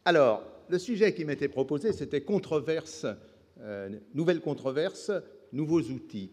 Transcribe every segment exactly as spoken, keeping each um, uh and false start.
Alors, le sujet qui m'était proposé, c'était controverse, euh, nouvelle controverse, nouveaux outils.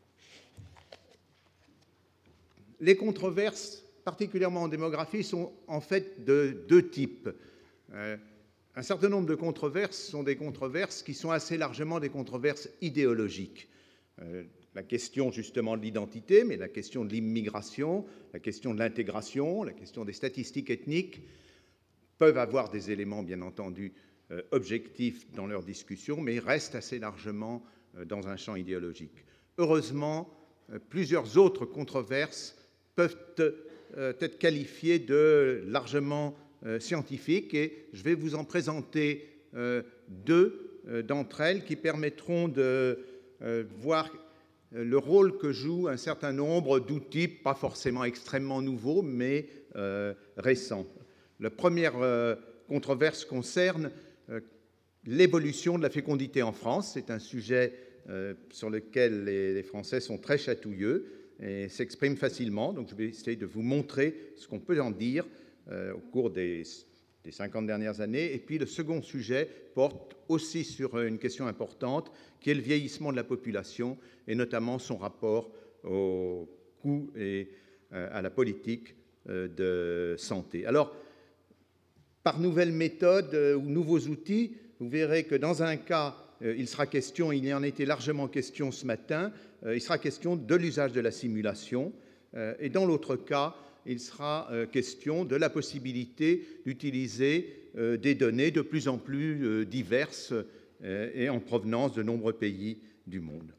Les controverses, particulièrement en démographie, sont en fait de deux types. Euh, un certain nombre de controverses sont des controverses qui sont assez largement des controverses idéologiques. Euh, la question justement de l'identité, mais la question de l'immigration, la question de l'intégration, la question des statistiques ethniques peuvent avoir des éléments, bien entendu, euh, objectifs dans leur discussion, mais restent assez largement euh, dans un champ idéologique. Heureusement, euh, plusieurs autres controverses peuvent euh, être qualifiées de largement euh, scientifiques, et je vais vous en présenter euh, deux euh, d'entre elles qui permettront de euh, voir le rôle que joue un certain nombre d'outils, pas forcément extrêmement nouveaux, mais euh, récents. La première euh, controverse concerne euh, l'évolution de la fécondité en France. C'est un sujet euh, sur lequel les, les Français sont très chatouilleux et s'expriment facilement. Donc je vais essayer de vous montrer ce qu'on peut en dire euh, au cours des, des cinquante dernières années. Et puis le second sujet porte aussi sur une question importante, qui est le vieillissement de la population, et notamment son rapport au coût et euh, à la politique euh, de santé. Alors, par nouvelles méthodes euh, ou nouveaux outils, vous verrez que dans un cas, euh, il sera question, il y en était largement question ce matin, euh, il sera question de l'usage de la simulation, euh, et dans l'autre cas, il sera euh, question de la possibilité d'utiliser euh, des données de plus en plus euh, diverses euh, et en provenance de nombreux pays du monde.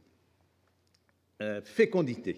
Euh, fécondité.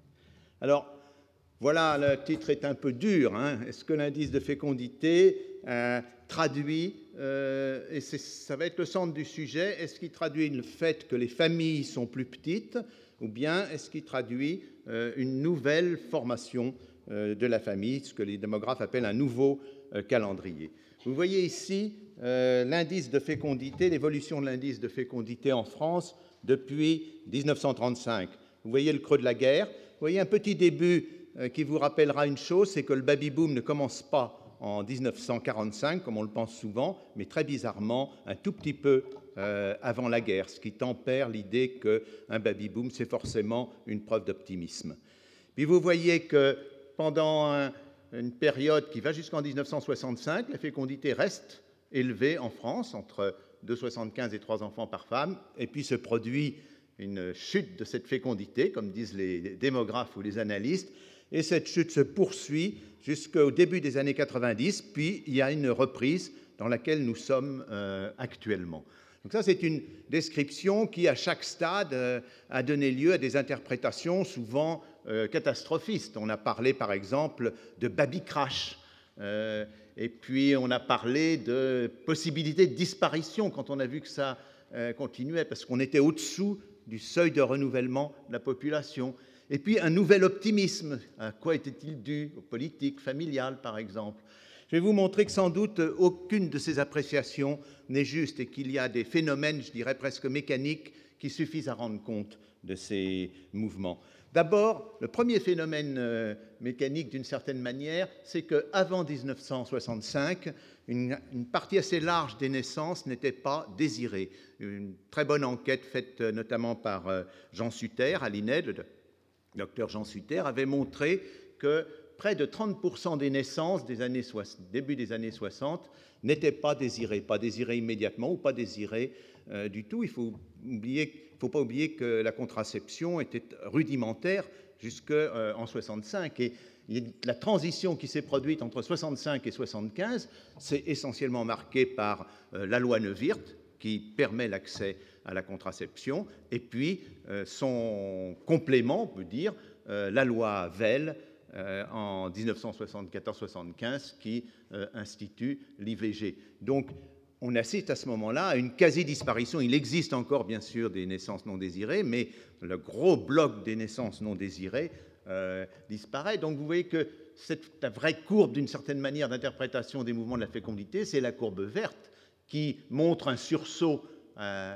Alors, voilà, le titre est un peu dur. Hein. Est-ce que l'indice de fécondité euh, traduit, euh, et ça va être le centre du sujet, est-ce qu'il traduit le fait que les familles sont plus petites, ou bien est-ce qu'il traduit euh, une nouvelle formation euh, de la famille, ce que les démographes appellent un nouveau euh, calendrier. Vous voyez ici euh, l'indice de fécondité, l'évolution de l'indice de fécondité en France depuis dix-neuf cent trente-cinq. Vous voyez le creux de la guerre, vous voyez un petit début qui vous rappellera une chose, c'est que le baby-boom ne commence pas en dix-neuf cent quarante-cinq, comme on le pense souvent, mais très bizarrement, un tout petit peu euh, avant la guerre, ce qui tempère l'idée qu'un baby-boom, c'est forcément une preuve d'optimisme. Puis vous voyez que pendant un, une période qui va jusqu'en dix-neuf cent soixante-cinq, la fécondité reste élevée en France, entre deux virgule soixante-quinze et trois enfants par femme, et puis se produit une chute de cette fécondité, comme disent les démographes ou les analystes, et cette chute se poursuit jusqu'au début des années quatre-vingt-dix, puis il y a une reprise dans laquelle nous sommes euh, actuellement. Donc ça, c'est une description qui, à chaque stade, euh, a donné lieu à des interprétations souvent euh, catastrophistes. On a parlé, par exemple, de baby crash, euh, et puis on a parlé de possibilité de disparition quand on a vu que ça euh, continuait, parce qu'on était au-dessous du seuil de renouvellement de la population. Et puis un nouvel optimisme. À quoi était-il dû? Aux politiques familiales, par exemple. Je vais vous montrer que sans doute aucune de ces appréciations n'est juste et qu'il y a des phénomènes, je dirais presque mécaniques, qui suffisent à rendre compte de ces mouvements. D'abord, le premier phénomène euh, mécanique, d'une certaine manière, c'est qu'avant dix-neuf cent soixante-cinq, une, une partie assez large des naissances n'était pas désirée. Une très bonne enquête faite notamment par euh, Jean Sutter à l'I N E D, le docteur Jean Sutter, avait montré que près de trente pour cent des naissances des années soixante, début des années soixante n'étaient pas désirées, pas désirées immédiatement ou pas désirées euh, du tout. Il faut oublier, faut pas oublier que la contraception était rudimentaire jusqu'en euh, soixante-cinq, et la transition qui s'est produite entre soixante-cinq et soixante-quinze s'est essentiellement marquée par euh, la loi Neuwirth, qui permet l'accès à la contraception, et puis euh, son complément, on peut dire, euh, la loi Veil euh, en dix-neuf cent soixante-quatorze soixante-quinze, qui euh, institue l'I V G. Donc, on assiste à ce moment-là à une quasi-disparition. Il existe encore, bien sûr, des naissances non désirées, mais le gros bloc des naissances non désirées euh, disparaît. Donc, vous voyez que cette, la vraie courbe, d'une certaine manière, d'interprétation des mouvements de la fécondité, c'est la courbe verte, qui montre un sursaut euh,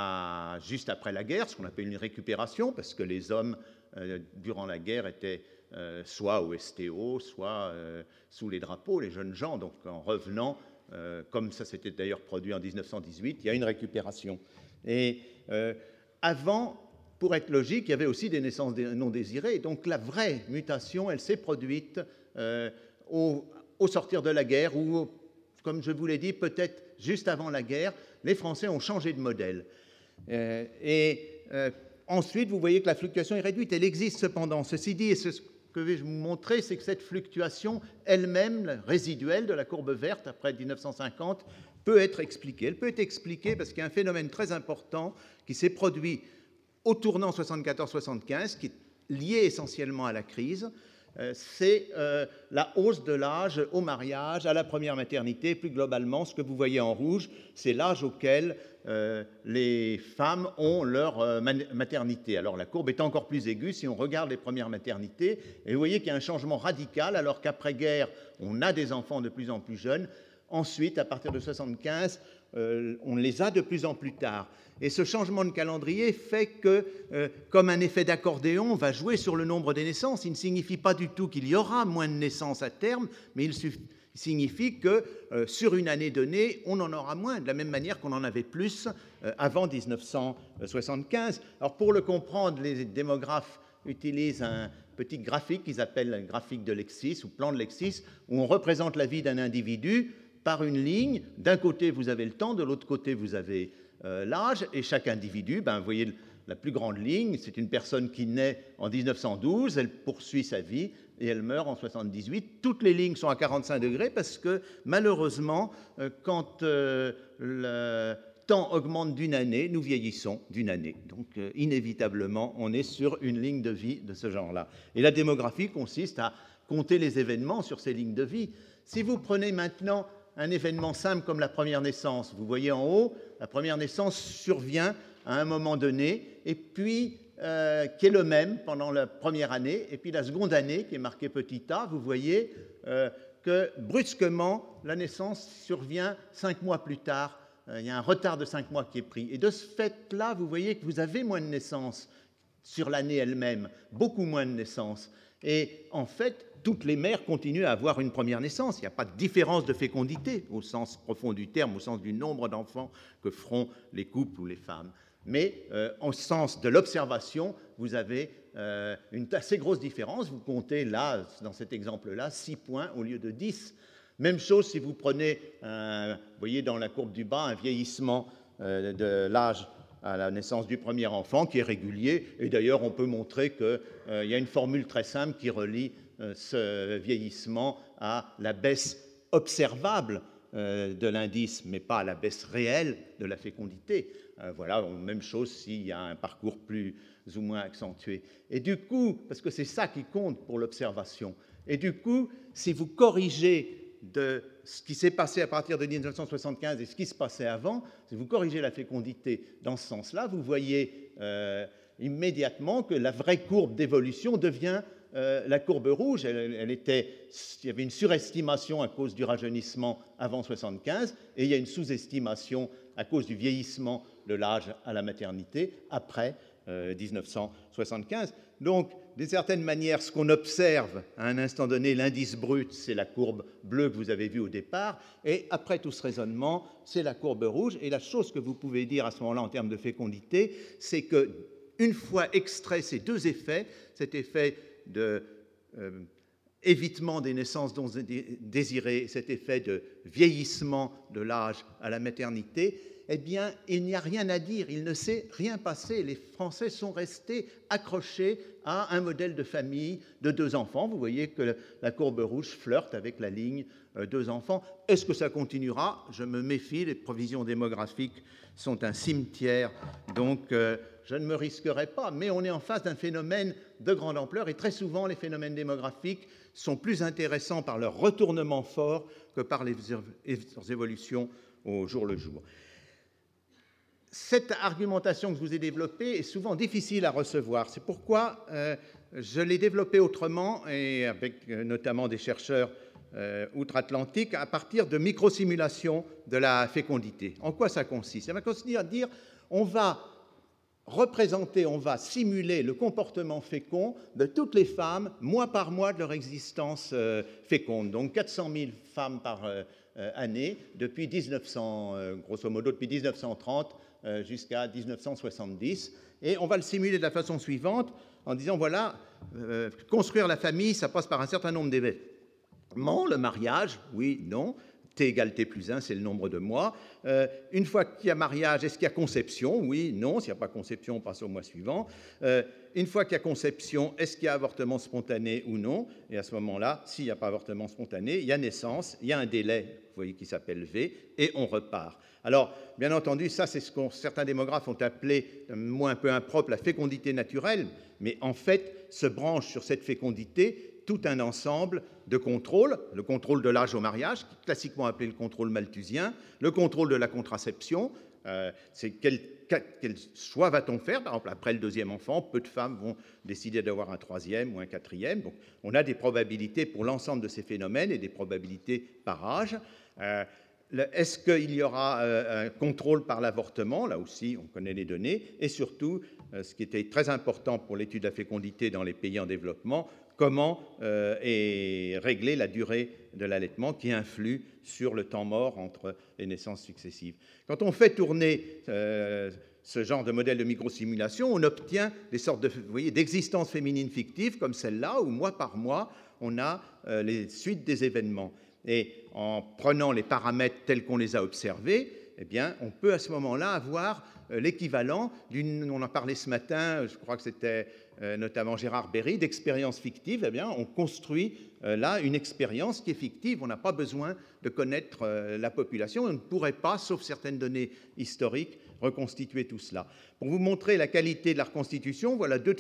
à, juste après la guerre, ce qu'on appelle une récupération, parce que les hommes, euh, durant la guerre, étaient euh, soit au S T O, soit euh, sous les drapeaux, les jeunes gens. Donc, en revenant, euh, comme ça s'était d'ailleurs produit en mille neuf cent dix-huit, il y a une récupération. Et euh, avant, pour être logique, il y avait aussi des naissances non désirées. Donc la vraie mutation, elle s'est produite euh, au, au sortir de la guerre, ou, comme je vous l'ai dit, peut-être juste avant la guerre, les Français ont changé de modèle. Euh, et euh, ensuite, vous voyez que la fluctuation est réduite. Elle existe cependant. Ceci dit, et ce que je vais vous montrer, c'est que cette fluctuation elle-même, résiduelle de la courbe verte après mille neuf cent cinquante, peut être expliquée. Elle peut être expliquée parce qu'il y a un phénomène très important qui s'est produit au tournant soixante-quatorze soixante-quinze, qui est lié essentiellement à la crise. Euh, c'est euh, la hausse de l'âge au mariage, à la première maternité. Plus globalement, ce que vous voyez en rouge, c'est l'âge auquel euh, les femmes ont leur euh, maternité. Alors la courbe est encore plus aiguë si on regarde les premières maternités, et vous voyez qu'il y a un changement radical, alors qu'après-guerre, on a des enfants de plus en plus jeunes. Ensuite, à partir de soixante-quinze, euh, on les a de plus en plus tard. Et ce changement de calendrier fait que, euh, comme un effet d'accordéon, on va jouer sur le nombre des naissances. Il ne signifie pas du tout qu'il y aura moins de naissances à terme, mais il signifie que euh, sur une année donnée, on en aura moins, de la même manière qu'on en avait plus euh, avant mille neuf cent soixante-quinze. Alors pour le comprendre, les démographes utilisent un petit graphique qu'ils appellent un graphique de Lexis ou plan de Lexis, où on représente la vie d'un individu par une ligne. D'un côté, vous avez le temps, de l'autre côté, vous avez euh, l'âge, et chaque individu, ben, vous voyez la plus grande ligne, c'est une personne qui naît en mille neuf cent douze, elle poursuit sa vie et elle meurt en soixante-dix-huit. Toutes les lignes sont à quarante-cinq degrés parce que, malheureusement, euh, quand euh, le temps augmente d'une année, nous vieillissons d'une année. Donc, euh, inévitablement, on est sur une ligne de vie de ce genre-là. Et la démographie consiste à compter les événements sur ces lignes de vie. Si vous prenez maintenant un événement simple comme la première naissance, vous voyez en haut, la première naissance survient à un moment donné, et puis euh, qui est le même pendant la première année, et puis la seconde année, qui est marquée petit a, vous voyez euh, que brusquement, la naissance survient cinq mois plus tard. Euh, il y a un retard de cinq mois qui est pris. Et de ce fait-là, vous voyez que vous avez moins de naissances sur l'année elle-même, beaucoup moins de naissances. Et en fait, toutes les mères continuent à avoir une première naissance. Il n'y a pas de différence de fécondité au sens profond du terme, au sens du nombre d'enfants que feront les couples ou les femmes. Mais euh, au sens de l'observation, vous avez euh, une assez grosse différence. Vous comptez là, dans cet exemple-là, six points au lieu de dix. Même chose si vous prenez, un, vous voyez dans la courbe du bas, un vieillissement euh, de l'âge à la naissance du premier enfant qui est régulier. Et d'ailleurs, on peut montrer qu'il euh, y a une formule très simple qui relie euh, ce vieillissement à la baisse observable euh, de l'indice, mais pas à la baisse réelle de la fécondité. Euh, voilà, même chose s'il y a un parcours plus ou moins accentué. Et du coup, parce que c'est ça qui compte pour l'observation, et du coup, si vous corrigez de ce qui s'est passé à partir de mille neuf cent soixante-quinze et ce qui se passait avant, si vous corrigez la fécondité dans ce sens-là, vous voyez euh, immédiatement que la vraie courbe d'évolution devient euh, la courbe rouge. Elle, elle était, il y avait une surestimation à cause du rajeunissement avant soixante-quinze, et il y a une sous-estimation à cause du vieillissement de l'âge à la maternité après euh, mille neuf cent soixante-quinze. Donc, d'une certaine manière, ce qu'on observe à un instant donné, l'indice brut, c'est la courbe bleue que vous avez vue au départ, et après tout ce raisonnement, c'est la courbe rouge. Et la chose que vous pouvez dire à ce moment-là en termes de fécondité, c'est qu'une fois extrait ces deux effets, cet effet de euh, évitement des naissances non désirées, cet effet de vieillissement de l'âge à la maternité, eh bien, il n'y a rien à dire, il ne s'est rien passé. Les Français sont restés accrochés à un modèle de famille de deux enfants. Vous voyez que la courbe rouge flirte avec la ligne euh, deux enfants. Est-ce que ça continuera? Je me méfie, les prévisions démographiques sont un cimetière, donc euh, je ne me risquerai pas. Mais on est en face d'un phénomène de grande ampleur, et très souvent, les phénomènes démographiques sont plus intéressants par leur retournement fort que par les évolutions au jour le jour. Cette argumentation que je vous ai développée est souvent difficile à recevoir. C'est pourquoi euh, je l'ai développée autrement, et avec euh, notamment des chercheurs euh, outre-Atlantique, à partir de microsimulations de la fécondité. En quoi ça consiste? Ça va consister à dire on va représenter, on va simuler le comportement fécond de toutes les femmes, mois par mois, de leur existence euh, féconde. Donc quatre cent mille femmes par euh, euh, années, depuis dix-neuf cents, euh, grosso modo depuis mille neuf cent trente euh, jusqu'à mille neuf cent soixante-dix. Et on va le simuler de la façon suivante, en disant, voilà, euh, construire la famille, ça passe par un certain nombre d'événements. Le mariage, oui, non. T égale T plus un, c'est le nombre de mois. Euh, une fois qu'il y a mariage, est-ce qu'il y a conception? Oui, non. S'il n'y a pas conception, on passe au mois suivant. Euh, une fois qu'il y a conception, est-ce qu'il y a avortement spontané ou non? Et à ce moment-là, s'il n'y a pas avortement spontané, il y a naissance, il y a un délai, vous voyez, qui s'appelle V, et on repart. Alors, bien entendu, ça, c'est ce que certains démographes ont appelé, un mot un peu impropre, la fécondité naturelle, mais en fait, se branche sur cette fécondité tout un ensemble de contrôles, le contrôle de l'âge au mariage, classiquement appelé le contrôle malthusien, le contrôle de la contraception, euh, c'est quel, quel choix va-t-on faire? Par exemple, après le deuxième enfant, peu de femmes vont décider d'avoir un troisième ou un quatrième. Donc, on a des probabilités pour l'ensemble de ces phénomènes et des probabilités par âge. Euh, Est-ce qu'il y aura euh, un contrôle par l'avortement? Là aussi, on connaît les données. Et surtout, euh, ce qui était très important pour l'étude de la fécondité dans les pays en développement, comment euh, est réglée la durée de l'allaitement qui influe sur le temps mort entre les naissances successives. Quand on fait tourner euh, ce genre de modèle de microsimulation, on obtient des sortes de, vous voyez, d'existences féminines fictives comme celle-là, où mois par mois, on a euh, les suites des événements. Et en prenant les paramètres tels qu'on les a observés, eh bien, on peut à ce moment-là avoir euh, l'équivalent d'une, on en parlait ce matin, je crois que c'était euh, notamment Gérard Berry, d'expérience fictive. Eh bien, on construit euh, là une expérience qui est fictive. On n'a pas besoin de connaître euh, la population. On ne pourrait pas, sauf certaines données historiques, reconstituer tout cela. Pour vous montrer la qualité de la reconstitution, voilà deux,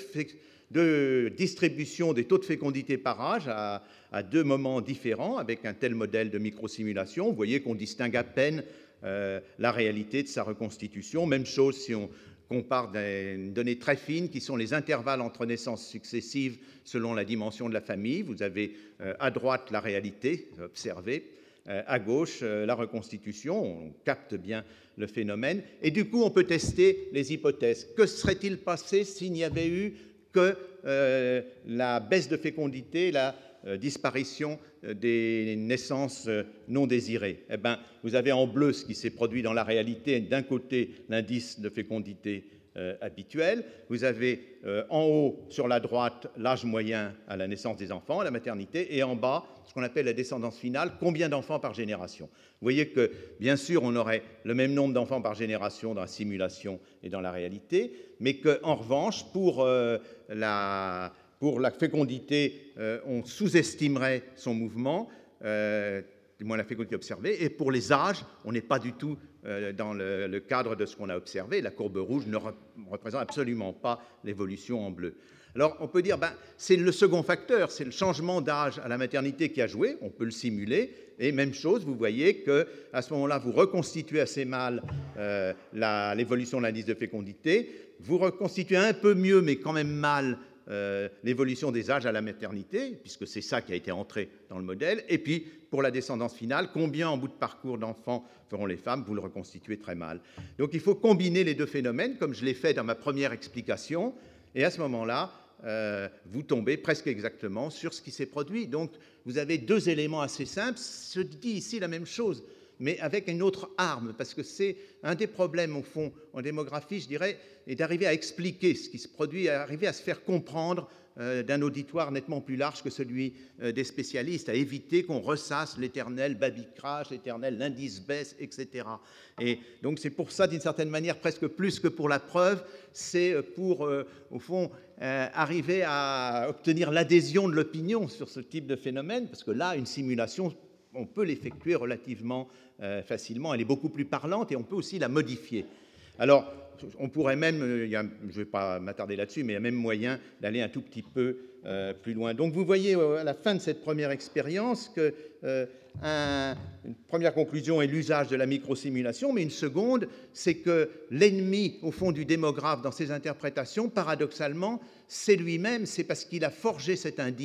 deux distributions des taux de fécondité par âge à, à deux moments différents avec un tel modèle de microsimulation. Vous voyez qu'on distingue à peine Euh, la réalité de sa reconstitution. Même chose si on compare des données très fines qui sont les intervalles entre naissances successives selon la dimension de la famille. Vous avez euh, à droite la réalité observée, euh, à gauche euh, la reconstitution. On capte bien le phénomène. Et du coup, on peut tester les hypothèses. Que serait-il passé s'il n'y avait eu que euh, la baisse de fécondité, la Euh, disparition euh, des naissances euh, non désirées? Eh bien, vous avez en bleu ce qui s'est produit dans la réalité. D'un côté, l'indice de fécondité euh, habituel. Vous avez euh, en haut, sur la droite, l'âge moyen à la naissance des enfants, à la maternité, et en bas, ce qu'on appelle la descendance finale, combien d'enfants par génération. Vous voyez que, bien sûr, on aurait le même nombre d'enfants par génération dans la simulation et dans la réalité, mais qu'en revanche, pour euh, la... Pour la fécondité, euh, on sous-estimerait son mouvement, euh, du moins la fécondité observée, et pour les âges, on n'est pas du tout euh, dans le, le cadre de ce qu'on a observé. La courbe rouge ne re représente absolument pas l'évolution en bleu. Alors, on peut dire, ben, c'est le second facteur, c'est le changement d'âge à la maternité qui a joué, on peut le simuler, et même chose, vous voyez qu'à ce moment-là, vous reconstituez assez mal euh, l'évolution de l'indice de fécondité, vous reconstituez un peu mieux, mais quand même mal, Euh, l'évolution des âges à la maternité, puisque c'est ça qui a été entré dans le modèle, et puis pour la descendance finale, combien en bout de parcours d'enfants feront les femmes, vous le reconstituez très mal. Donc il faut combiner les deux phénomènes, comme je l'ai fait dans ma première explication, et à ce moment-là, euh, vous tombez presque exactement sur ce qui s'est produit. Donc vous avez deux éléments assez simples, je dis ici la même chose, mais avec une autre arme, parce que c'est un des problèmes, au fond, en démographie, je dirais, est d'arriver à expliquer ce qui se produit, à arriver à se faire comprendre euh, d'un auditoire nettement plus large que celui euh, des spécialistes, à éviter qu'on ressasse l'éternel baby-crash, l'éternel l'indice baisse, et cetera. Et donc c'est pour ça, d'une certaine manière, presque plus que pour la preuve, c'est pour, euh, au fond, euh, arriver à obtenir l'adhésion de l'opinion sur ce type de phénomène, parce que là, une simulation, on peut l'effectuer relativement euh, facilement, elle est beaucoup plus parlante et on peut aussi la modifier. Alors, on pourrait même, il y a, je ne vais pas m'attarder là-dessus, mais il y a même moyen d'aller un tout petit peu euh, plus loin. Donc vous voyez à la fin de cette première expérience que euh, un, une première conclusion est l'usage de la microsimulation, mais une seconde, c'est que l'ennemi, au fond, du démographe dans ses interprétations, paradoxalement, c'est lui-même, c'est parce qu'il a forgé cet indice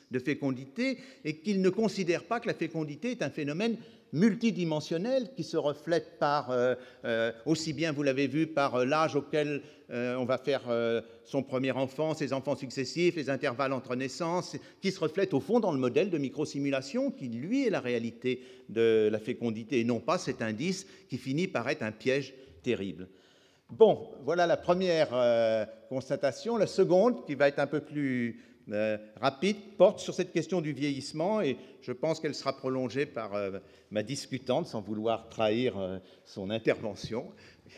de fécondité et qu'il ne considère pas que la fécondité est un phénomène multidimensionnel qui se reflète par, euh, euh, aussi bien, vous l'avez vu, par euh, l'âge auquel euh, on va faire euh, son premier enfant, ses enfants successifs, les intervalles entre naissances, qui se reflète au fond dans le modèle de microsimulation qui, lui, est la réalité de la fécondité et non pas cet indice qui finit par être un piège terrible. Bon, voilà la première euh, constatation. La seconde, qui va être un peu plus euh, rapide, porte sur cette question du vieillissement et je pense qu'elle sera prolongée par euh, ma discutante, sans vouloir trahir euh, son intervention.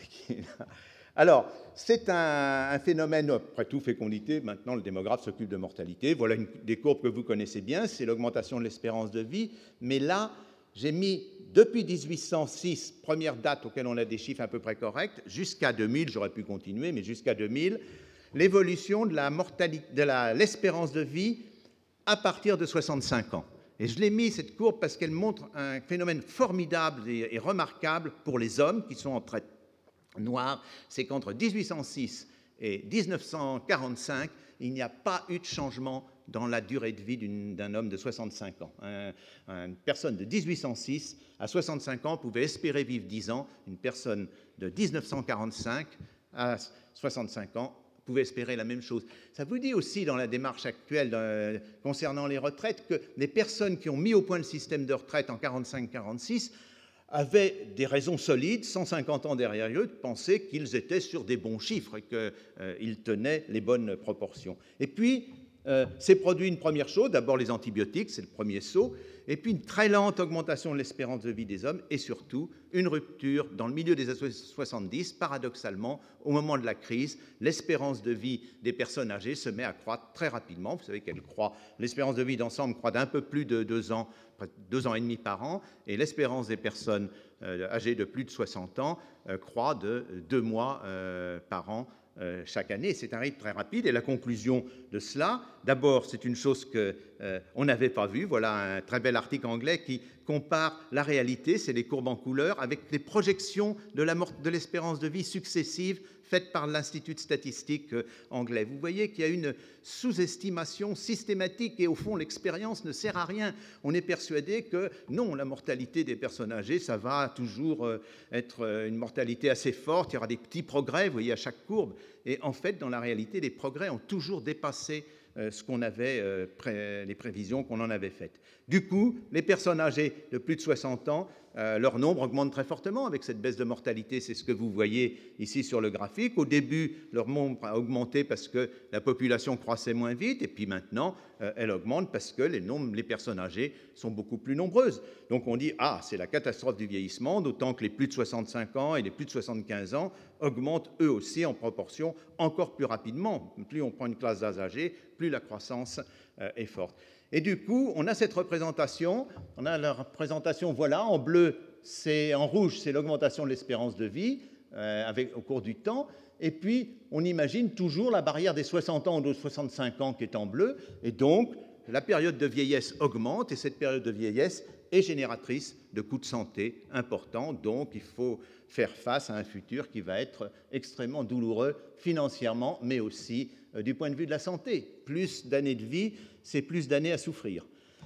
Alors, c'est un, un phénomène, après tout, fécondité. Maintenant, le démographe s'occupe de mortalité. Voilà une des courbes que vous connaissez bien, c'est l'augmentation de l'espérance de vie. Mais là, j'ai mis, depuis dix-huit cent six, première date auquel on a des chiffres à peu près corrects, jusqu'à deux mille, j'aurais pu continuer, mais jusqu'à deux mille, l'évolution de la mortalité, de la, l'espérance de vie à partir de soixante-cinq ans. Et je l'ai mis, cette courbe, parce qu'elle montre un phénomène formidable et, et remarquable pour les hommes qui sont en traite noire. C'est qu'entre dix-huit cent six et dix-neuf cent quarante-cinq, il n'y a pas eu de changement dans la durée de vie d'un homme de soixante-cinq ans. Un, une personne de dix-huit cent six à soixante-cinq ans pouvait espérer vivre dix ans. Une personne de dix-neuf cent quarante-cinq à soixante-cinq ans pouvait espérer la même chose. Ça vous dit aussi, dans la démarche actuelle euh, concernant les retraites, que les personnes qui ont mis au point le système de retraite en quarante-cinq quarante-six avaient des raisons solides, cent cinquante ans derrière eux, de penser qu'ils étaient sur des bons chiffres et qu'ils euh, tenaient les bonnes proportions. Et puis, euh, s'est produit une première chose, d'abord les antibiotiques, c'est le premier saut, et puis une très lente augmentation de l'espérance de vie des hommes, et surtout une rupture dans le milieu des années soixante-dix. Paradoxalement, au moment de la crise, l'espérance de vie des personnes âgées se met à croître très rapidement. Vous savez qu'elle croît, l'espérance de vie d'ensemble croît d'un peu plus de deux ans, deux ans et demi par an, et l'espérance des personnes euh, âgées de plus de soixante ans euh, croît de deux mois euh, par an euh, chaque année. C'est un rythme très rapide, et la conclusion de cela, d'abord, c'est une chose qu'on euh, n'avait pas vue. Voilà un très bel article anglais qui compare la réalité, c'est les courbes en couleur, avec les projections de la mort, de l'espérance de vie successive faites par l'Institut de statistique anglais. Vous voyez qu'il y a une sous-estimation systématique et au fond, l'expérience ne sert à rien. On est persuadé que non, la mortalité des personnes âgées, ça va toujours être une mortalité assez forte, il y aura des petits progrès, vous voyez, à chaque courbe. Et en fait, dans la réalité, les progrès ont toujours dépassé ce qu'on avait, les prévisions qu'on en avait faites. Du coup, les personnes âgées de plus de soixante ans, euh, leur nombre augmente très fortement avec cette baisse de mortalité. C'est ce que vous voyez ici sur le graphique. Au début, leur nombre a augmenté parce que la population croissait moins vite, et puis maintenant, euh, elle augmente parce que les, nombres, les personnes âgées sont beaucoup plus nombreuses. Donc on dit, ah, c'est la catastrophe du vieillissement, d'autant que les plus de soixante-cinq ans et les plus de soixante-quinze ans augmentent eux aussi en proportion encore plus rapidement. Plus on prend une classe d'âge âgée, plus la croissance euh, est forte. Et du coup, on a cette représentation, on a la représentation, voilà, en bleu, c'est, en rouge, c'est l'augmentation de l'espérance de vie euh, avec, au cours du temps, et puis on imagine toujours la barrière des soixante ans ou de soixante-cinq ans qui est en bleu, et donc la période de vieillesse augmente, et cette période de vieillesse est génératrice de coûts de santé importants, donc il faut faire face à un futur qui va être extrêmement douloureux financièrement, mais aussi euh, du point de vue de la santé. Plus d'années de vie, c'est plus d'années à souffrir.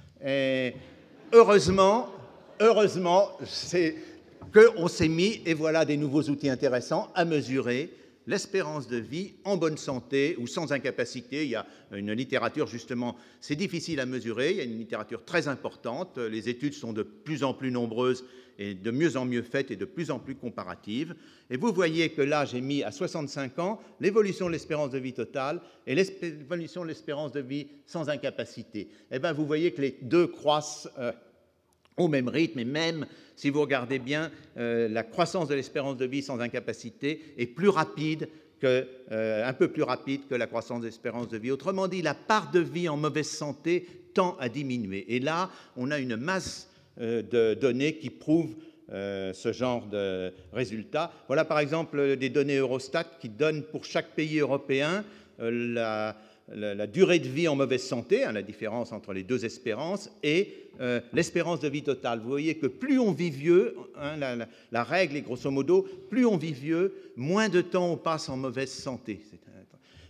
Et heureusement, heureusement, c'est qu'on s'est mis, et voilà des nouveaux outils intéressants, à mesurer l'espérance de vie en bonne santé ou sans incapacité. Il y a une littérature, justement, c'est difficile à mesurer, il y a une littérature très importante, les études sont de plus en plus nombreuses et de mieux en mieux faites et de plus en plus comparatives. Et vous voyez que là, j'ai mis à soixante-cinq ans l'évolution de l'espérance de vie totale et l'évolution de l'espérance de vie sans incapacité. Eh bien, vous voyez que les deux croissent euh, au même rythme, et même, si vous regardez bien, euh, la croissance de l'espérance de vie sans incapacité est plus rapide que, euh, un peu plus rapide que la croissance de l'espérance de vie. Autrement dit, la part de vie en mauvaise santé tend à diminuer. Et là, on a une masse euh, de données qui prouvent euh, ce genre de résultats. Voilà, par exemple, des données Eurostat qui donnent pour chaque pays européen euh, la... La, la durée de vie en mauvaise santé, hein, la différence entre les deux espérances, et euh, l'espérance de vie totale. Vous voyez que plus on vit vieux, hein, la, la, la règle est grosso modo, plus on vit vieux, moins de temps on passe en mauvaise santé.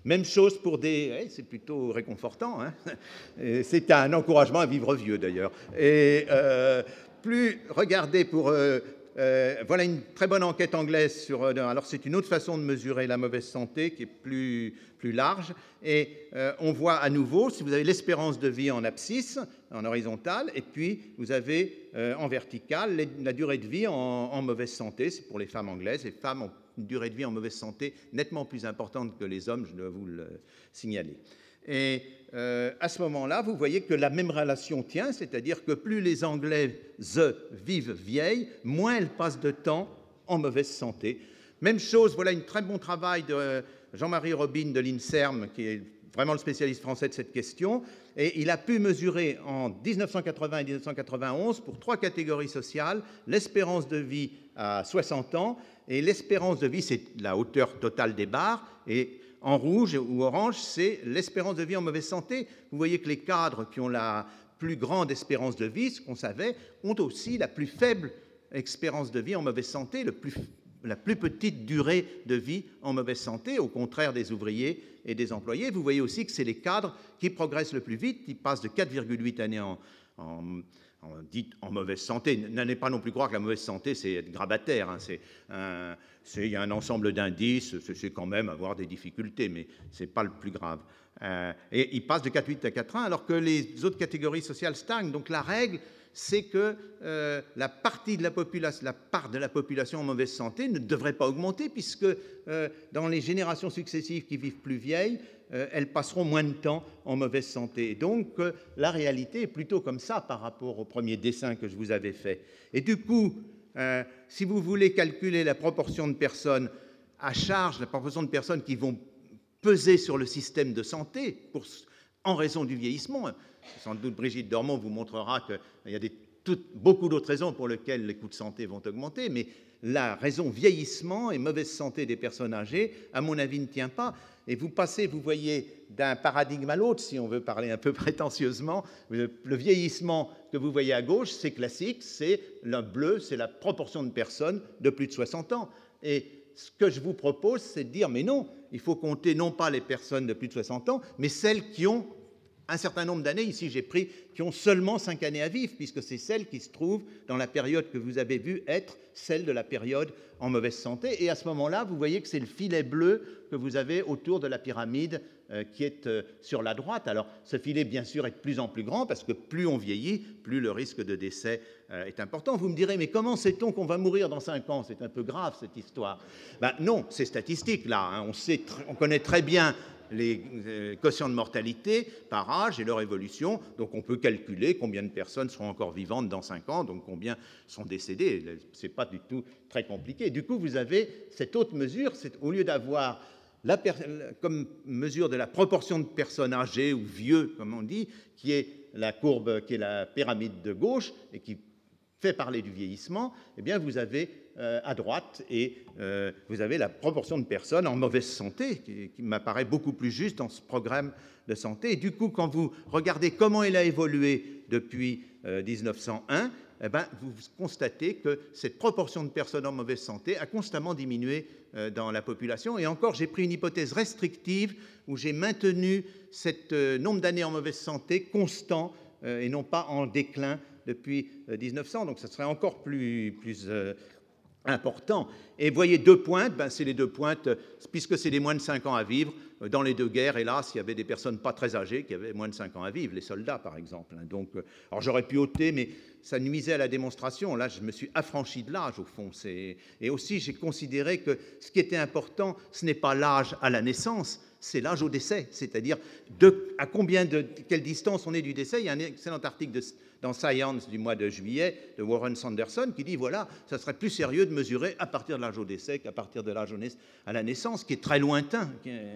Même chose pour des... Eh, c'est plutôt réconfortant, hein. C'est un encouragement à vivre vieux, d'ailleurs. Et euh, plus, regardez pour... Euh, euh, voilà une très bonne enquête anglaise sur... Euh, alors, c'est une autre façon de mesurer la mauvaise santé qui est plus, plus large. Et euh, on voit à nouveau, si vous avez l'espérance de vie en abscisse, en horizontal, et puis vous avez euh, en vertical les, la durée de vie en, en mauvaise santé. C'est pour les femmes anglaises. Les femmes ont une durée de vie en mauvaise santé nettement plus importante que les hommes, je dois vous le signaler. Et euh, à ce moment-là, vous voyez que la même relation tient, c'est-à-dire que plus les Anglaises vivent vieilles, moins elles passent de temps en mauvaise santé. Même chose, voilà un très bon travail de Jean-Marie Robin de l'INSERM, qui est vraiment le spécialiste français de cette question, et il a pu mesurer en dix-neuf cent quatre-vingts et dix-neuf cent quatre-vingt-onze, pour trois catégories sociales, l'espérance de vie à soixante ans, et l'espérance de vie, c'est la hauteur totale des barres, et en rouge ou orange, c'est l'espérance de vie en mauvaise santé. Vous voyez que les cadres qui ont la plus grande espérance de vie, ce qu'on savait, ont aussi la plus faible espérance de vie en mauvaise santé, le plus, la plus petite durée de vie en mauvaise santé, au contraire des ouvriers et des employés. Vous voyez aussi que c'est les cadres qui progressent le plus vite, qui passent de quatre virgule huit années en, en En, dit en mauvaise santé. N'allez pas non plus croire que la mauvaise santé, c'est être grabataire. Hein. C'est un, c'est, il y a un ensemble d'indices, c'est, c'est quand même avoir des difficultés, mais ce n'est pas le plus grave. Euh, et ils passent de quatre virgule huit à quatre virgule un, alors que les autres catégories sociales stagnent. Donc la règle, c'est que euh, la partie de la population, la part de la population en mauvaise santé ne devrait pas augmenter, puisque euh, dans les générations successives qui vivent plus vieilles, euh, elles passeront moins de temps en mauvaise santé. Et donc euh, la réalité est plutôt comme ça par rapport au premier dessin que je vous avais fait. Et du coup, euh, si vous voulez calculer la proportion de personnes à charge, la proportion de personnes qui vont peser sur le système de santé pour, en raison du vieillissement, sans doute Brigitte Dormont vous montrera qu'il y a des, tout, beaucoup d'autres raisons pour lesquelles les coûts de santé vont augmenter, mais la raison vieillissement et mauvaise santé des personnes âgées, à mon avis, ne tient pas. Et vous passez, vous voyez, d'un paradigme à l'autre, si on veut parler un peu prétentieusement. Le, le vieillissement que vous voyez à gauche, c'est classique, c'est le bleu, c'est la proportion de personnes de plus de soixante ans. Et ce que je vous propose, c'est de dire, mais non, il faut compter non pas les personnes de plus de soixante ans, mais celles qui ont un certain nombre d'années, ici j'ai pris, qui ont seulement cinq années à vivre, puisque c'est celles qui se trouvent dans la période que vous avez vue être celle de la période en mauvaise santé. Et à ce moment-là, vous voyez que c'est le filet bleu que vous avez autour de la pyramide euh, qui est euh, sur la droite. Alors, ce filet, bien sûr, est de plus en plus grand, parce que plus on vieillit, plus le risque de décès euh, est important. Vous me direz, mais comment sait-on qu'on va mourir dans cinq ans? C'est un peu grave, cette histoire. Ben, non, c'est statistique, là. Hein. On sait, on connaît très bien les euh, quotients de mortalité par âge et leur évolution. Donc, on peut calculer combien de personnes seront encore vivantes dans cinq ans, donc combien sont décédées. Ce n'est pas du tout très compliqué. Du coup, vous avez cette autre mesure, c'est au lieu d'avoir la per- comme mesure de la proportion de personnes âgées ou vieux, comme on dit, qui est la courbe, qui est la pyramide de gauche et qui fait parler du vieillissement, eh bien, vous avez euh, à droite et euh, vous avez la proportion de personnes en mauvaise santé, qui, qui m'apparaît beaucoup plus juste dans ce programme de santé. Et du coup, quand vous regardez comment il a évolué depuis euh, dix-neuf cent un, eh bien, vous constatez que cette proportion de personnes en mauvaise santé a constamment diminué euh, dans la population. Et encore, j'ai pris une hypothèse restrictive où j'ai maintenu ce euh, nombre d'années en mauvaise santé constant euh, et non pas en déclin depuis dix-neuf cents, donc ça serait encore plus, plus euh, important. Et vous voyez deux pointes, ben c'est les deux pointes, puisque c'est des moins de cinq ans à vivre. Dans les deux guerres, hélas, il y avait des personnes pas très âgées qui avaient moins de cinq ans à vivre, les soldats par exemple. Donc, alors j'aurais pu ôter, mais ça nuisait à la démonstration. Là, je me suis affranchi de l'âge, au fond. C'est... Et aussi, j'ai considéré que ce qui était important, ce n'est pas l'âge à la naissance, c'est l'âge au décès, c'est-à-dire de, à combien de quelle distance on est du décès. Il y a un excellent article de, dans Science du mois de juillet de Warren Sanderson qui dit voilà, ça serait plus sérieux de mesurer à partir de l'âge au décès qu'à partir de l'âge à la naissance, qui est très lointain.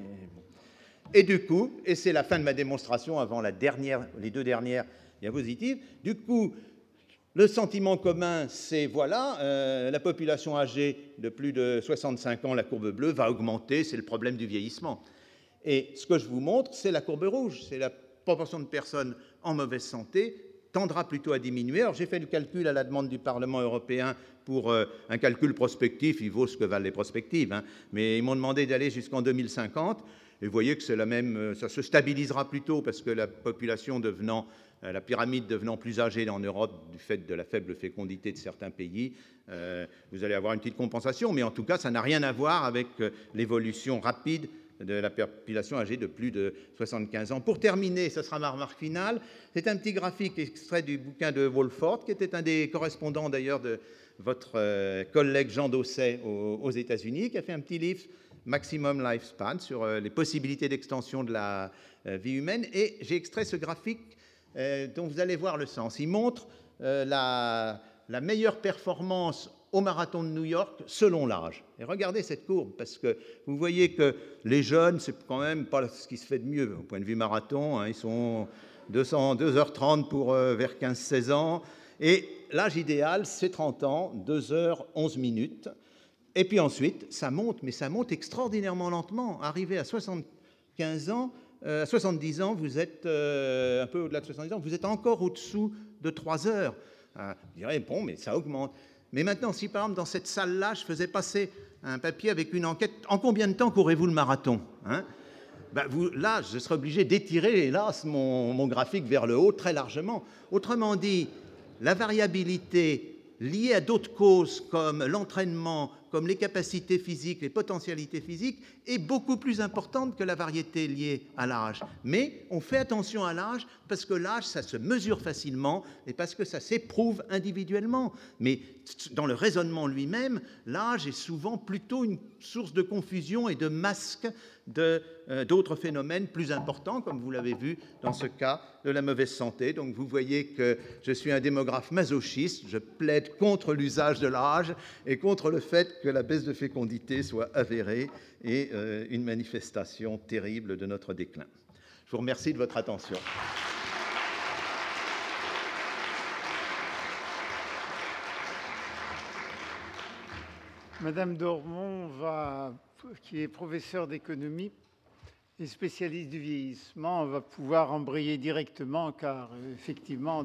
Et du coup, et c'est la fin de ma démonstration avant la dernière, les deux dernières diapositives, du coup, le sentiment commun, c'est voilà, euh, la population âgée de plus de soixante-cinq ans, la courbe bleue, va augmenter, c'est le problème du vieillissement. Et ce que je vous montre, c'est la courbe rouge, c'est la proportion de personnes en mauvaise santé tendra plutôt à diminuer. Alors j'ai fait le calcul à la demande du Parlement européen pour euh, un calcul prospectif, il vaut ce que valent les prospectives, hein, mais ils m'ont demandé d'aller jusqu'en deux mille cinquante. Et vous voyez que c'est la même, ça se stabilisera plutôt parce que la population devenant, la pyramide devenant plus âgée en Europe du fait de la faible fécondité de certains pays, euh, vous allez avoir une petite compensation, mais en tout cas, ça n'a rien à voir avec l'évolution rapide de la population âgée de plus de soixante-quinze ans. Pour terminer, ce sera ma remarque finale, c'est un petit graphique extrait du bouquin de Wolford, qui était un des correspondants d'ailleurs de votre euh, collègue Jean Dosset aux, aux États-Unis, qui a fait un petit livre, Maximum Lifespan, sur euh, les possibilités d'extension de la euh, vie humaine, et j'ai extrait ce graphique euh, dont vous allez voir le sens. Il montre euh, la, la meilleure performance au marathon de New York selon l'âge. Et regardez cette courbe, parce que vous voyez que les jeunes, c'est quand même pas ce qui se fait de mieux au point de vue marathon, hein, ils sont deux cents, deux heures trente pour euh, vers quinze seize ans, et l'âge idéal, c'est trente ans, deux heures onze minutes, et puis ensuite, ça monte, mais ça monte extraordinairement lentement. Arrivé à soixante-quinze ans, euh, à soixante-dix ans, vous êtes euh, un peu au-delà de soixante-dix ans, vous êtes encore au-dessous de trois heures. Euh, vous direz, bon, mais ça augmente. Mais maintenant, si par exemple, dans cette salle-là, je faisais passer un papier avec une enquête, en combien de temps courez-vous le marathon, hein? Ben vous, là, je serais obligé d'étirer, hélas, mon, mon graphique vers le haut très largement. Autrement dit, la variabilité liée à d'autres causes comme l'entraînement, comme les capacités physiques, les potentialités physiques, est beaucoup plus importante que la variété liée à l'âge. Mais on fait attention à l'âge parce que l'âge, ça se mesure facilement et parce que ça s'éprouve individuellement. Mais dans le raisonnement lui-même, l'âge est souvent plutôt une source de confusion et de masque de, euh, d'autres phénomènes plus importants, comme vous l'avez vu dans ce cas de la mauvaise santé. Donc vous voyez que je suis un démographe masochiste, je plaide contre l'usage de l'âge et contre le fait que la baisse de fécondité soit avérée et euh, une manifestation terrible de notre déclin. Je vous remercie de votre attention. Madame Dormont, va, qui est professeure d'économie et spécialiste du vieillissement, va pouvoir embrayer directement, car effectivement,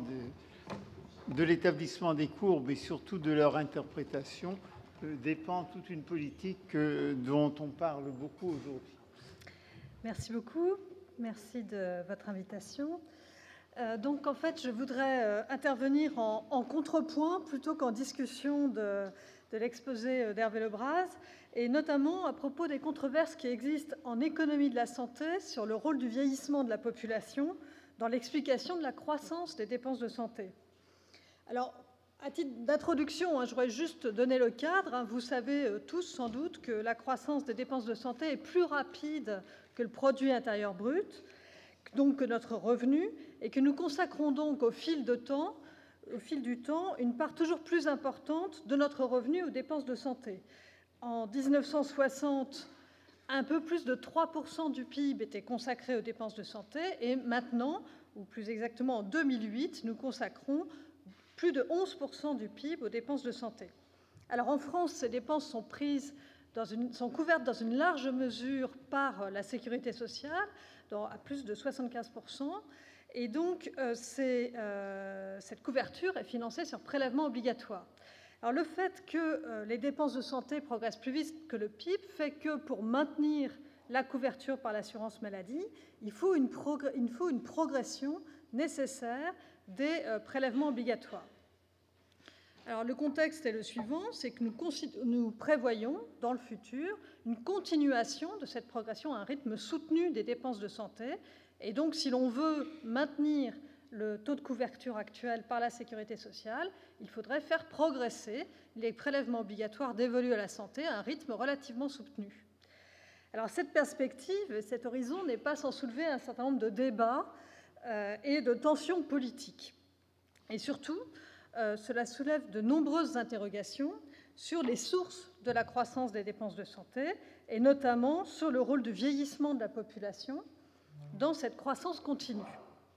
de, de l'établissement des courbes et surtout de leur interprétation euh, dépend toute une politique euh, dont on parle beaucoup aujourd'hui. Merci beaucoup. Merci de votre invitation. Euh, donc, en fait, je voudrais euh, intervenir en, en contrepoint plutôt qu'en discussion de, de l'exposé d'Hervé Lebras, et notamment à propos des controverses qui existent en économie de la santé sur le rôle du vieillissement de la population dans l'explication de la croissance des dépenses de santé. Alors, à titre d'introduction, hein, je voudrais juste donner le cadre. Hein. Vous savez euh, tous sans doute que la croissance des dépenses de santé est plus rapide que le produit intérieur brut, donc que notre revenu, et que nous consacrons donc au fil de temps, au fil du temps, une part toujours plus importante de notre revenu aux dépenses de santé. En mille neuf cent soixante, un peu plus de trois pour cent du P I B était consacré aux dépenses de santé, et maintenant, ou plus exactement en deux mille huit, nous consacrons plus de onze pour cent du P I B aux dépenses de santé. Alors en France, ces dépenses sont prises dans une, sont couvertes dans une large mesure par la sécurité sociale, dans, à plus de soixante-quinze pour cent, et donc euh, c'est, euh, cette couverture est financée sur prélèvement obligatoire. Alors le fait que euh, les dépenses de santé progressent plus vite que le P I B fait que pour maintenir la couverture par l'assurance maladie, il faut une, progr- il faut une progression nécessaire des euh, prélèvements obligatoires. Alors, le contexte est le suivant, c'est que nous, nous prévoyons dans le futur une continuation de cette progression à un rythme soutenu des dépenses de santé. Et donc, si l'on veut maintenir le taux de couverture actuel par la sécurité sociale, il faudrait faire progresser les prélèvements obligatoires dévolus à la santé à un rythme relativement soutenu. Alors, cette perspective, cet horizon n'est pas sans soulever un certain nombre de débats euh, et de tensions politiques. Et surtout, Euh, cela soulève de nombreuses interrogations sur les sources de la croissance des dépenses de santé, et notamment sur le rôle du vieillissement de la population dans cette croissance continue.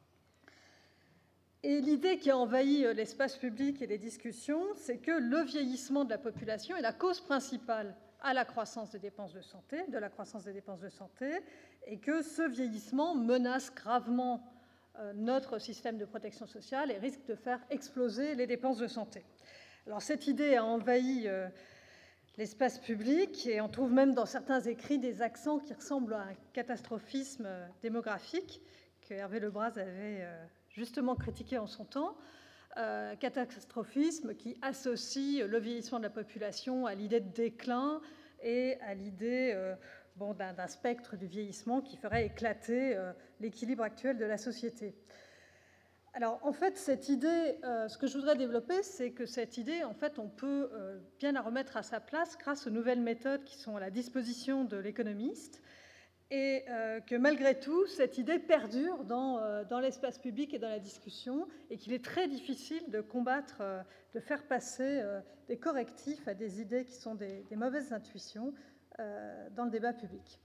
Et l'idée qui a envahi l'espace public et les discussions, c'est que le vieillissement de la population est la cause principale à la croissance des dépenses de santé, de la croissance des dépenses de santé, et que ce vieillissement menace gravement notre système de protection sociale et risque de faire exploser les dépenses de santé. Alors, cette idée a envahi euh, l'espace public, et on trouve même dans certains écrits des accents qui ressemblent à un catastrophisme démographique que Hervé Lebras avait justement critiqué en son temps. Euh, catastrophisme qui associe le vieillissement de la population à l'idée de déclin et à l'idée euh, bon, d'un, d'un spectre du vieillissement qui ferait éclater euh, l'équilibre actuel de la société. Alors, en fait, cette idée, euh, ce que je voudrais développer, c'est que cette idée, en fait, on peut euh, bien la remettre à sa place grâce aux nouvelles méthodes qui sont à la disposition de l'économiste, et euh, que malgré tout, cette idée perdure dans, euh, dans l'espace public et dans la discussion, et qu'il est très difficile de combattre, euh, de faire passer euh, des correctifs à des idées qui sont des, des mauvaises intuitions euh, dans le débat public.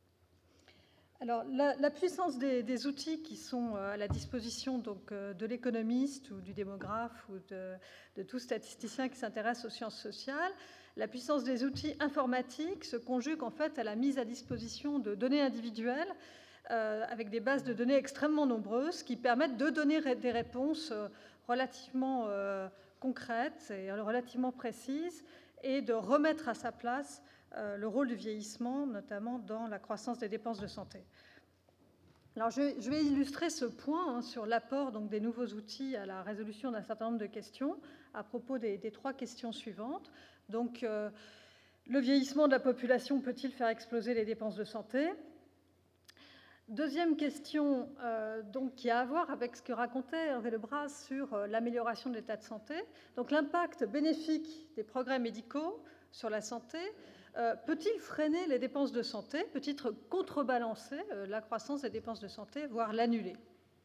Alors, la, la puissance des, des outils qui sont à la disposition donc, de l'économiste ou du démographe ou de, de tout statisticien qui s'intéresse aux sciences sociales, la puissance des outils informatiques se conjugue en fait à la mise à disposition de données individuelles euh, avec des bases de données extrêmement nombreuses qui permettent de donner des réponses relativement euh, concrètes et relativement précises et de remettre à sa place euh, le rôle du vieillissement, notamment dans la croissance des dépenses de santé. Alors, je, je vais illustrer ce point hein, sur l'apport donc, des nouveaux outils à la résolution d'un certain nombre de questions à propos des, des trois questions suivantes. Donc, euh, le vieillissement de la population peut-il faire exploser les dépenses de santé ? Deuxième question, euh, donc, qui a à voir avec ce que racontait Hervé Lebras sur euh, l'amélioration de l'état de santé. Donc, l'impact bénéfique des progrès médicaux sur la santé euh, peut-il freiner les dépenses de santé ? Peut-il contrebalancer euh, la croissance des dépenses de santé, voire l'annuler ?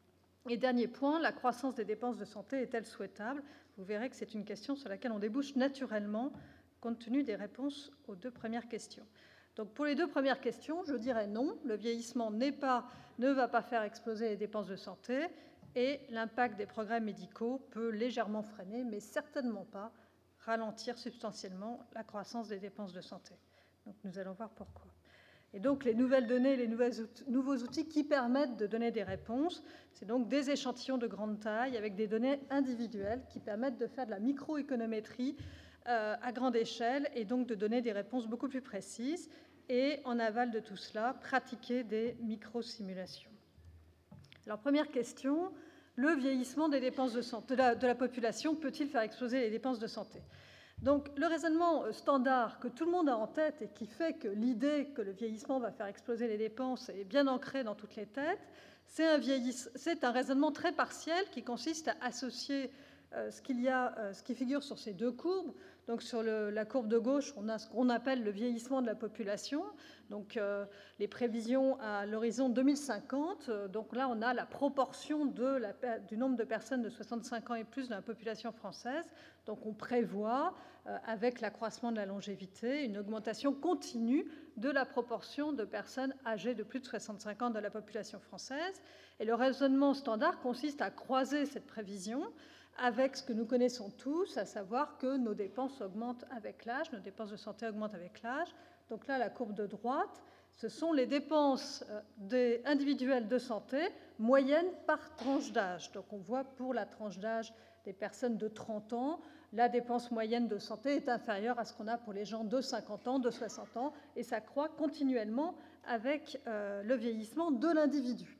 Et dernier point, la croissance des dépenses de santé est-elle souhaitable ? Vous verrez que c'est une question sur laquelle on débouche naturellement, compte tenu des réponses aux deux premières questions. Donc, pour les deux premières questions, je dirais non, le vieillissement n'est pas, ne va pas faire exploser les dépenses de santé et l'impact des progrès médicaux peut légèrement freiner, mais certainement pas ralentir substantiellement la croissance des dépenses de santé. Donc, nous allons voir pourquoi. Et donc, les nouvelles données, les nouvelles outils, nouveaux outils qui permettent de donner des réponses, c'est donc des échantillons de grande taille avec des données individuelles qui permettent de faire de la microéconométrie euh, à grande échelle et donc de donner des réponses beaucoup plus précises. Et en aval de tout cela, pratiquer des micro-simulations. Alors, première question, le vieillissement des dépenses de santé, de la, de la population peut-il faire exploser les dépenses de santé ? Donc, le raisonnement standard que tout le monde a en tête et qui fait que l'idée que le vieillissement va faire exploser les dépenses est bien ancrée dans toutes les têtes, c'est un, vieilliss... c'est un raisonnement très partiel qui consiste à associer euh, ce, qu'il y a, euh, ce qui figure sur ces deux courbes. Donc, sur le, la courbe de gauche, on a ce qu'on appelle le vieillissement de la population, donc euh, les prévisions à l'horizon deux mille cinquante. Donc là, on a la proportion de la, du nombre de personnes de soixante-cinq ans et plus dans la population française. Donc, on prévoit, euh, avec l'accroissement de la longévité, une augmentation continue de la proportion de personnes âgées de plus de soixante-cinq ans de la population française. Et le raisonnement standard consiste à croiser cette prévision avec ce que nous connaissons tous, à savoir que nos dépenses augmentent avec l'âge, nos dépenses de santé augmentent avec l'âge. Donc là, la courbe de droite, ce sont les dépenses des individuelles de santé moyennes par tranche d'âge. Donc on voit pour la tranche d'âge des personnes de trente ans, la dépense moyenne de santé est inférieure à ce qu'on a pour les gens de cinquante ans, de soixante ans, et ça croît continuellement avec euh, le vieillissement de l'individu.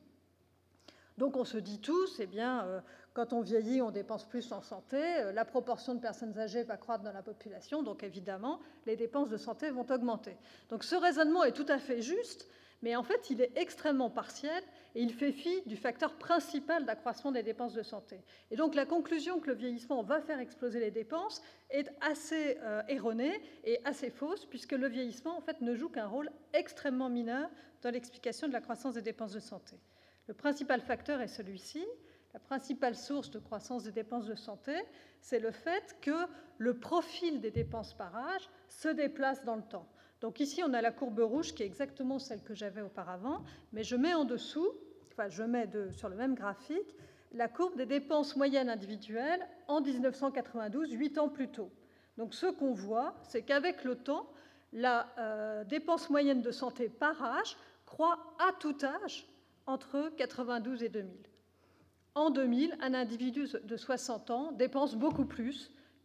Donc on se dit tous, eh bien, euh, quand on vieillit, on dépense plus en santé, euh, la proportion de personnes âgées va croître dans la population, donc évidemment, les dépenses de santé vont augmenter. Donc ce raisonnement est tout à fait juste, mais en fait, il est extrêmement partiel et il fait fi du facteur principal d'accroissement des dépenses de santé. Et donc la conclusion que le vieillissement va faire exploser les dépenses est assez euh, erronée et assez fausse, puisque le vieillissement, en fait, ne joue qu'un rôle extrêmement mineur dans l'explication de la croissance des dépenses de santé. Le principal facteur est celui-ci. La principale source de croissance des dépenses de santé, c'est le fait que le profil des dépenses par âge se déplace dans le temps. Donc ici, on a la courbe rouge qui est exactement celle que j'avais auparavant, mais je mets en dessous, enfin je mets de, sur le même graphique, la courbe des dépenses moyennes individuelles en mille neuf cent quatre-vingt-douze, huit ans plus tôt. Donc ce qu'on voit, c'est qu'avec le temps, la euh, dépense moyenne de santé par âge croît à tout âge entre quatre-vingt-douze et deux mille. En deux mille, un individu de soixante ans dépense beaucoup plus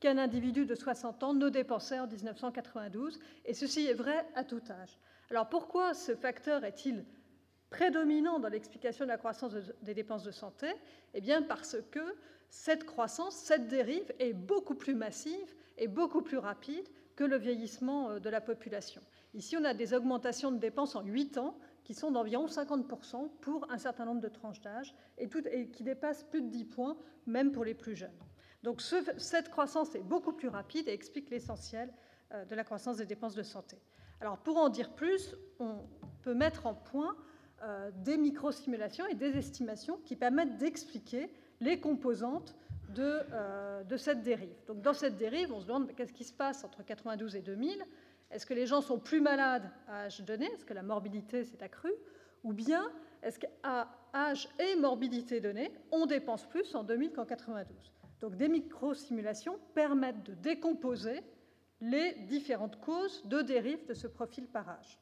qu'un individu de soixante ans ne dépensait en mille neuf cent quatre-vingt-douze, et ceci est vrai à tout âge. Alors pourquoi ce facteur est-il prédominant dans l'explication de la croissance des dépenses de santé? Eh bien parce que cette croissance, cette dérive est beaucoup plus massive et beaucoup plus rapide que le vieillissement de la population. Ici, on a des augmentations de dépenses en huit ans qui sont d'environ cinquante pour cent pour un certain nombre de tranches d'âge et, et qui dépassent plus de dix points, même pour les plus jeunes. Donc ce, cette croissance est beaucoup plus rapide et explique l'essentiel euh, de la croissance des dépenses de santé. Alors pour en dire plus, on peut mettre en point euh, des microsimulations et des estimations qui permettent d'expliquer les composantes de, euh, de cette dérive. Donc dans cette dérive, on se demande qu'est-ce qui se passe entre quatre-vingt-douze et deux mille. Est-ce que les gens sont plus malades à âge donné? Est-ce que la morbidité s'est accrue? Ou bien, est-ce qu'à âge et morbidité donné, on dépense plus en deux mille qu'en quatre-vingt-douze? Donc, des micro-simulations permettent de décomposer les différentes causes de dérive de ce profil par âge.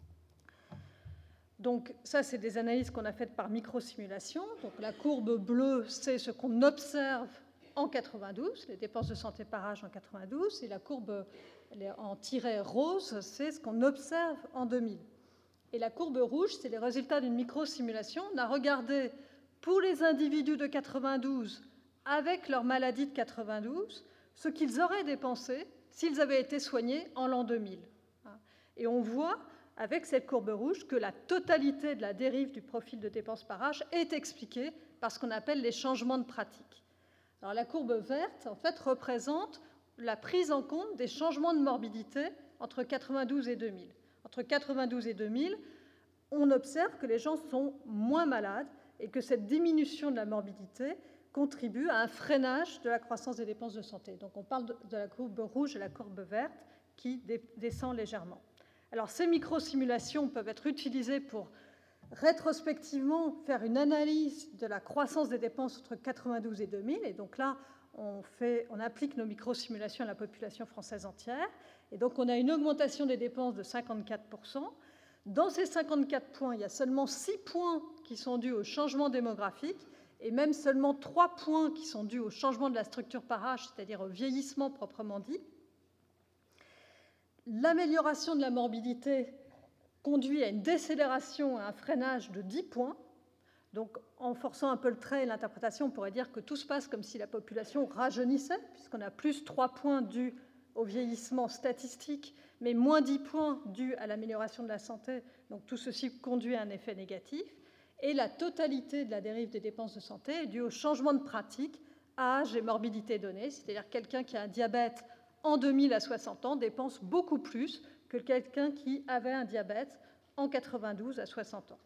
Donc, ça, c'est des analyses qu'on a faites par micro-simulation. Donc, la courbe bleue, c'est ce qu'on observe en quatre-vingt-douze, les dépenses de santé par âge en quatre-vingt-douze, et la courbe en tiret rose, c'est ce qu'on observe en deux mille. Et la courbe rouge, c'est les résultats d'une micro-simulation. On a regardé pour les individus de quatre-vingt-douze, avec leur maladie de quatre-vingt-douze, ce qu'ils auraient dépensé s'ils avaient été soignés en l'an deux mille. Et on voit, avec cette courbe rouge, que la totalité de la dérive du profil de dépenses par âge est expliquée par ce qu'on appelle les changements de pratique. Alors, la courbe verte, en fait, représente la prise en compte des changements de morbidité entre quatre-vingt-douze et deux mille. Entre quatre-vingt-douze et deux mille, on observe que les gens sont moins malades et que cette diminution de la morbidité contribue à un freinage de la croissance des dépenses de santé. Donc on parle de la courbe rouge et la courbe verte qui descend légèrement. Alors ces micro-simulations peuvent être utilisées pour rétrospectivement faire une analyse de la croissance des dépenses entre quatre-vingt-douze et deux mille, et donc là, On, fait, on applique nos micro-simulations à la population française entière. Et donc, on a une augmentation des dépenses de cinquante-quatre pour cent. Dans ces cinquante-quatre points, il y a seulement six points qui sont dus au changement démographique et même seulement trois points qui sont dus au changement de la structure par âge, c'est-à-dire au vieillissement proprement dit. L'amélioration de la morbidité conduit à une décélération, à un freinage de dix points. Donc, en forçant un peu le trait et l'interprétation, on pourrait dire que tout se passe comme si la population rajeunissait, puisqu'on a plus trois points dus au vieillissement statistique, mais moins dix points dus à l'amélioration de la santé. Donc, tout ceci conduit à un effet négatif. Et la totalité de la dérive des dépenses de santé est due au changement de pratique à âge et morbidité donnée, c'est-à-dire quelqu'un qui a un diabète en deux mille à soixante ans dépense beaucoup plus que quelqu'un qui avait un diabète en quatre-vingt-douze à soixante ans.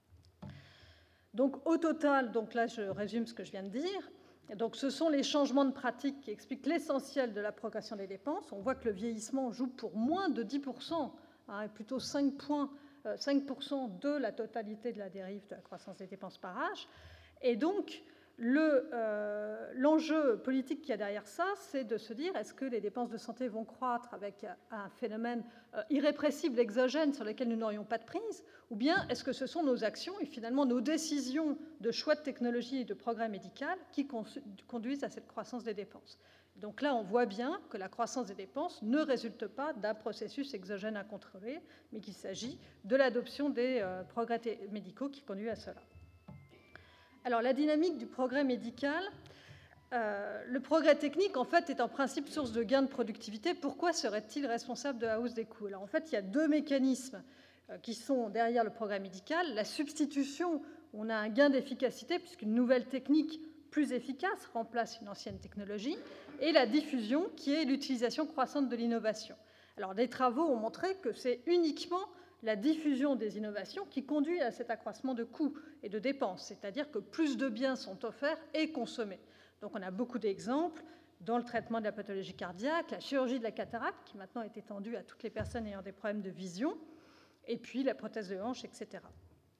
Donc, au total, donc là, je résume ce que je viens de dire. Donc, ce sont les changements de pratique qui expliquent l'essentiel de la progression des dépenses. On voit que le vieillissement joue pour moins de dix pour cent, hein, et plutôt cinq pour cent de la totalité de la dérive de la croissance des dépenses par âge. Et donc, le, euh, l'enjeu politique qu'il y a derrière ça, c'est de se dire, est-ce que les dépenses de santé vont croître avec un phénomène euh, irrépressible, exogène, sur lequel nous n'aurions pas de prise, ou bien est-ce que ce sont nos actions et finalement nos décisions de choix de technologie et de progrès médical qui conduisent à cette croissance des dépenses? Donc là, on voit bien que la croissance des dépenses ne résulte pas d'un processus exogène incontrôlé, mais qu'il s'agit de l'adoption des euh, progrès médicaux qui conduisent à cela. Alors, la dynamique du progrès médical, euh, le progrès technique, en fait, est en principe source de gains de productivité. Pourquoi serait-il responsable de la hausse des coûts? Alors, en fait, il y a deux mécanismes euh, qui sont derrière le progrès médical. La substitution, on a un gain d'efficacité, puisqu'une nouvelle technique plus efficace remplace une ancienne technologie, et la diffusion, qui est l'utilisation croissante de l'innovation. Alors, des travaux ont montré que c'est uniquement la diffusion des innovations qui conduit à cet accroissement de coûts et de dépenses, c'est-à-dire que plus de biens sont offerts et consommés. Donc on a beaucoup d'exemples dans le traitement de la pathologie cardiaque, la chirurgie de la cataracte, qui maintenant est étendue à toutes les personnes ayant des problèmes de vision, et puis la prothèse de hanche, et cetera.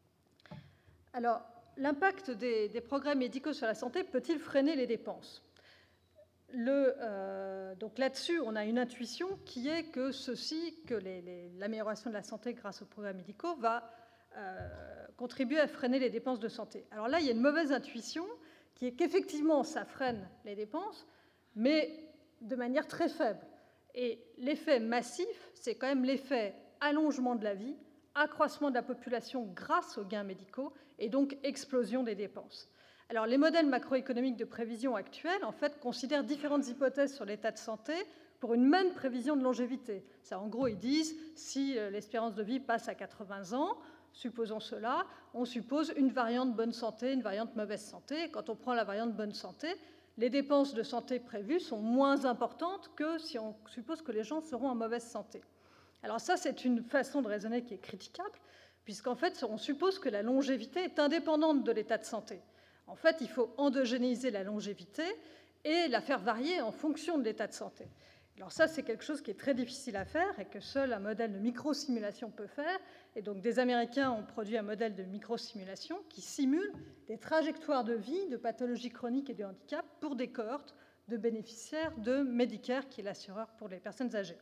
Alors, l'impact des, des progrès médicaux sur la santé peut-il freiner les dépenses? Le, euh, donc là-dessus, on a une intuition qui est que ceci, que les, les, l'amélioration de la santé grâce aux progrès médicaux va euh, contribuer à freiner les dépenses de santé. Alors là, il y a une mauvaise intuition qui est qu'effectivement, ça freine les dépenses, mais de manière très faible. Et l'effet massif, c'est quand même l'effet allongement de la vie, accroissement de la population grâce aux gains médicaux, et donc explosion des dépenses. Alors, les modèles macroéconomiques de prévision actuels, en fait, considèrent différentes hypothèses sur l'état de santé pour une même prévision de longévité. Ça, en gros, ils disent, si l'espérance de vie passe à quatre-vingts ans, supposons cela, on suppose une variante bonne santé, une variante mauvaise santé. Et quand on prend la variante bonne santé, les dépenses de santé prévues sont moins importantes que si on suppose que les gens seront en mauvaise santé. Alors ça, c'est une façon de raisonner qui est critiquable, puisqu'en fait, on suppose que la longévité est indépendante de l'état de santé. En fait, il faut endogénéiser la longévité et la faire varier en fonction de l'état de santé. Alors ça, c'est quelque chose qui est très difficile à faire et que seul un modèle de microsimulation peut faire. Et donc, des Américains ont produit un modèle de microsimulation qui simule des trajectoires de vie, de pathologies chroniques et de handicap pour des cohortes de bénéficiaires de Medicare, qui est l'assureur pour les personnes âgées.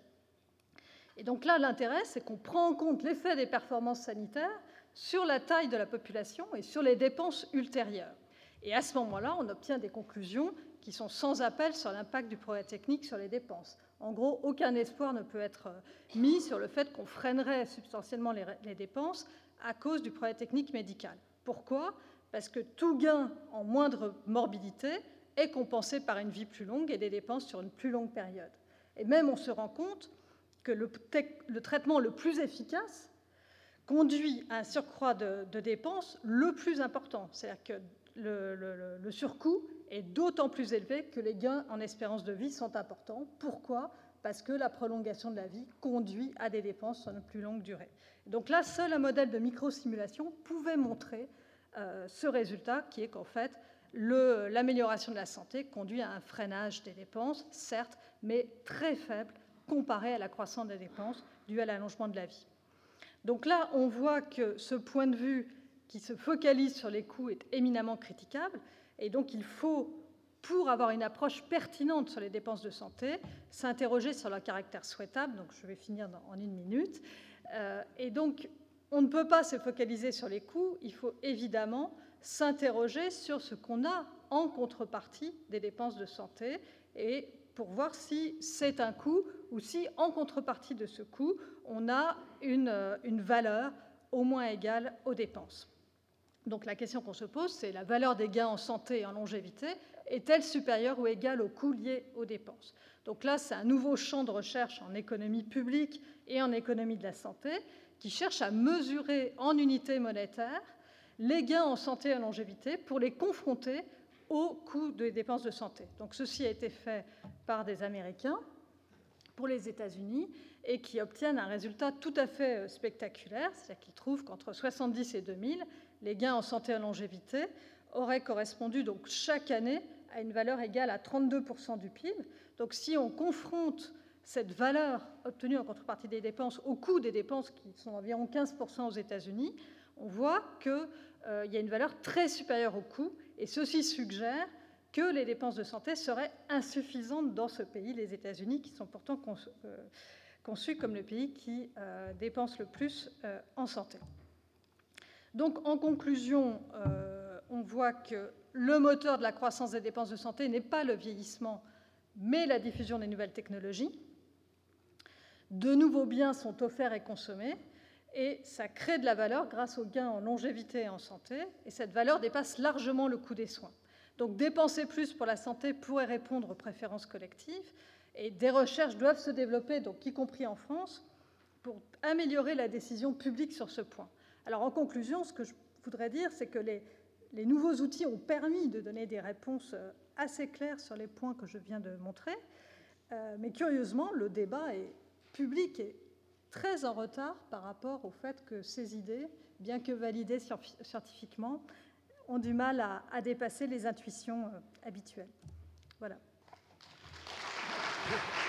Et donc là, l'intérêt, c'est qu'on prend en compte l'effet des performances sanitaires sur la taille de la population et sur les dépenses ultérieures. Et à ce moment-là, on obtient des conclusions qui sont sans appel sur l'impact du progrès technique sur les dépenses. En gros, aucun espoir ne peut être mis sur le fait qu'on freinerait substantiellement les, les dépenses à cause du progrès technique médical. Pourquoi ? Parce que tout gain en moindre morbidité est compensé par une vie plus longue et des dépenses sur une plus longue période. Et même on se rend compte que le, le traitement le plus efficace conduit à un surcroît de, de dépenses le plus important. C'est-à-dire que le, le, le surcoût est d'autant plus élevé que les gains en espérance de vie sont importants. Pourquoi ? Parce que la prolongation de la vie conduit à des dépenses sur une plus longue durée. Donc là, seul un modèle de microsimulation pouvait montrer euh, ce résultat, qui est qu'en fait, le, l'amélioration de la santé conduit à un freinage des dépenses, certes, mais très faible comparé à la croissance des dépenses due à l'allongement de la vie. Donc là, on voit que ce point de vue qui se focalise sur les coûts est éminemment critiquable, et donc il faut, pour avoir une approche pertinente sur les dépenses de santé, s'interroger sur leur caractère souhaitable. Donc je vais finir dans, en une minute. Euh, et donc, on ne peut pas se focaliser sur les coûts, il faut évidemment s'interroger sur ce qu'on a en contrepartie des dépenses de santé, et pour voir si c'est un coût ou si, en contrepartie de ce coût, on a une, une valeur au moins égale aux dépenses. Donc la question qu'on se pose, c'est la valeur des gains en santé et en longévité est-elle supérieure ou égale aux coûts liés aux dépenses ? Donc là, c'est un nouveau champ de recherche en économie publique et en économie de la santé qui cherche à mesurer en unités monétaires les gains en santé et en longévité pour les confronter aux coûts des dépenses de santé. Donc ceci a été fait par des Américains pour les États-Unis et qui obtiennent un résultat tout à fait spectaculaire, c'est-à-dire qu'ils trouvent qu'entre soixante-dix et deux mille, les gains en santé et en longévité auraient correspondu donc chaque année à une valeur égale à trente-deux pour cent du P I B. Donc si on confronte cette valeur obtenue en contrepartie des dépenses au coût des dépenses, qui sont environ quinze pour cent aux États-Unis, on voit qu'il euh, y a une valeur très supérieure au coût, et ceci suggère que les dépenses de santé seraient insuffisantes dans ce pays, les États-Unis, qui sont pourtant conçus, euh, conçus comme le pays qui euh, dépense le plus euh, en santé. Donc, en conclusion, euh, on voit que le moteur de la croissance des dépenses de santé n'est pas le vieillissement, mais la diffusion des nouvelles technologies. De nouveaux biens sont offerts et consommés, et ça crée de la valeur grâce aux gains en longévité et en santé, et cette valeur dépasse largement le coût des soins. Donc, dépenser plus pour la santé pourrait répondre aux préférences collectives, et des recherches doivent se développer, donc y compris en France, pour améliorer la décision publique sur ce point. Alors, en conclusion, ce que je voudrais dire, c'est que les, les nouveaux outils ont permis de donner des réponses assez claires sur les points que je viens de montrer, euh, mais curieusement, le débat est public et très en retard par rapport au fait que ces idées, bien que validées scientifiquement, ont du mal à, à dépasser les intuitions euh, habituelles. Voilà.